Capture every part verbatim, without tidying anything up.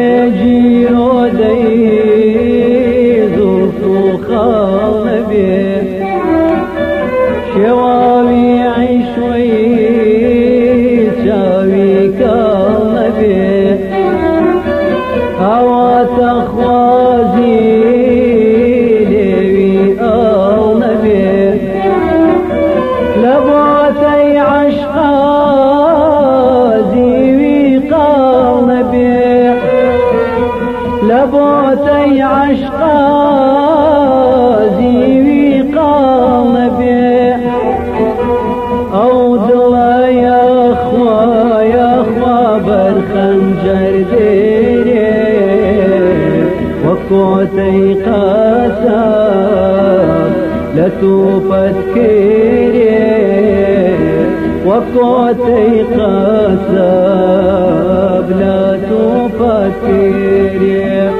جيرو دي زلطو خال بي شواوي عشوي شاوي كال بي هوا تخوازي ليوي آل بي لبوتي عشقا زيوي قال بي لبوتي عشقا زيوي قال بي او دلا يا اخوا يا اخوا بالخنجر ديري وكوتي قاسا لتوفت كيري وكوتي قاسا لا توفت كيري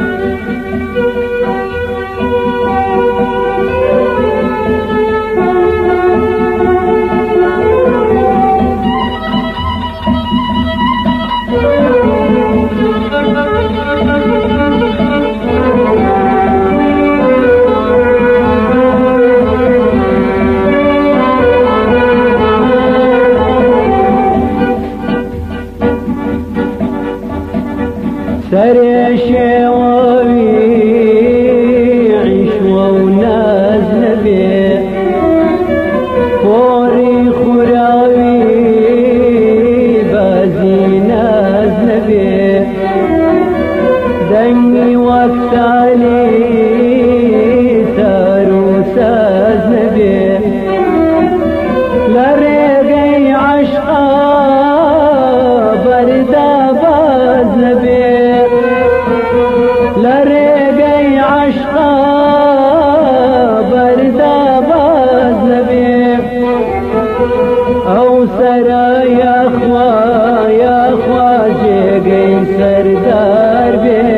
سري شواوي عشوة وناز نبي فوري خراوي بازي ناز نبي دني وقتالي تارو ساز نبي لرقي عشقا بردا باز نبي لرقي عشقا بردا باز نبي او سرا يا اخوا يا اخوا جيقي سردار بي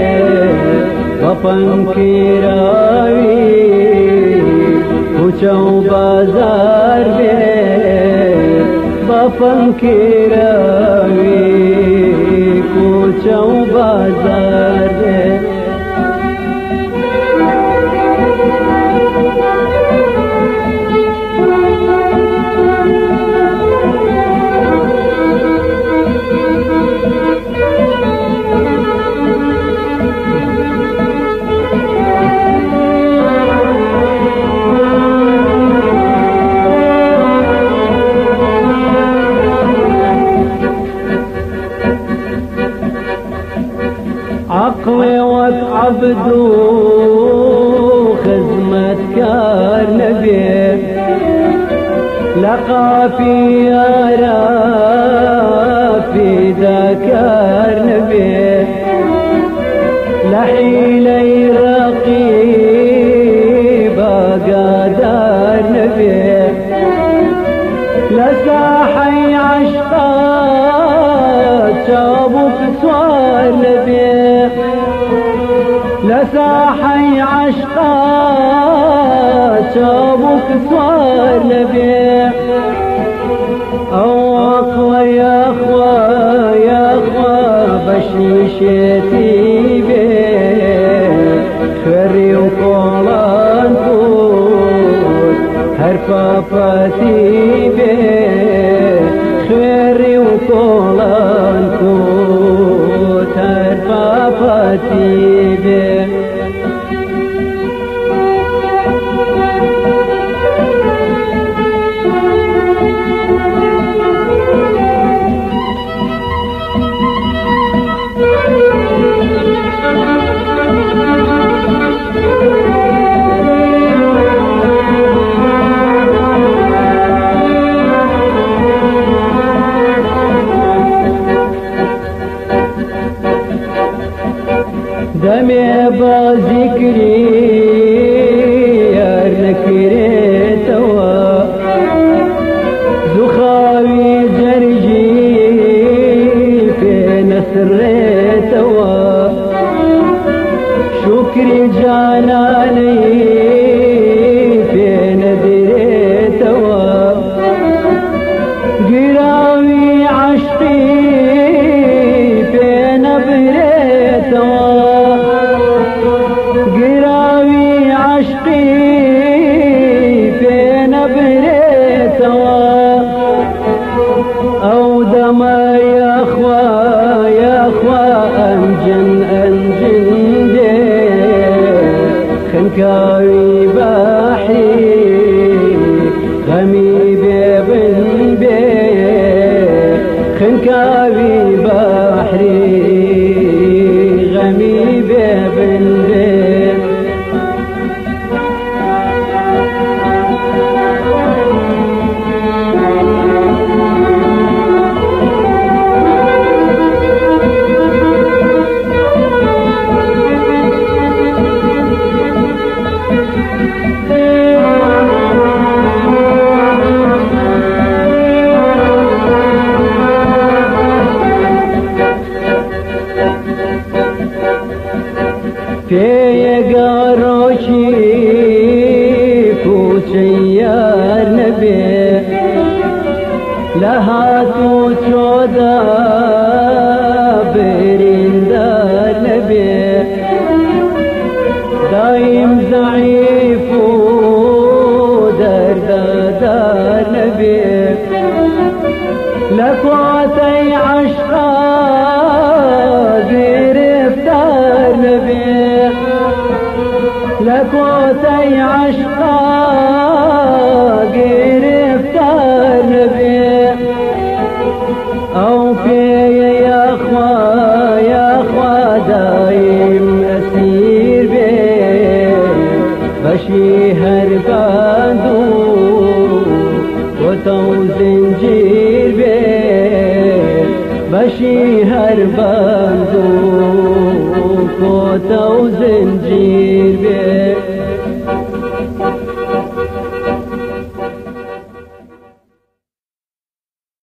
وطن كراوي وچو بازار بي وطن كراوي وچو بازار بي عقلي وتعبدو خزمة كار نبي لقى في يارا في ذاكار نبي لحيلي رقيب قادار نبي لساحي عشقا شابك سوار نبي لساحي عشقا شابك سوار نبي او اخوة يا اخوة يا اخوة بشيشتي بي خري وقولان فوت هرفافتي بي خري وقولان فوت هرفافتي بي دمي بذكري يار نكري توا زخاوي جرجي في نسر توا شكري جاناني في ندري توا قراوي عشقي في نبري أنجن دي خنكاوي بحري غمي بابن بي خنكاوي بحري غمي بابن بي في قاروشي كوشيار نبي لها توشودا بريندار نبي دايم ضعيف دردادار نبي لكواتي عشقا گرفتار نبي لكوتي عشقا گرفتار نبي او في يا اخوا يا اخوا دايم اسير بي بشي هرباندو وتو زنجير بي بشي هرباندو وتو زنجير بي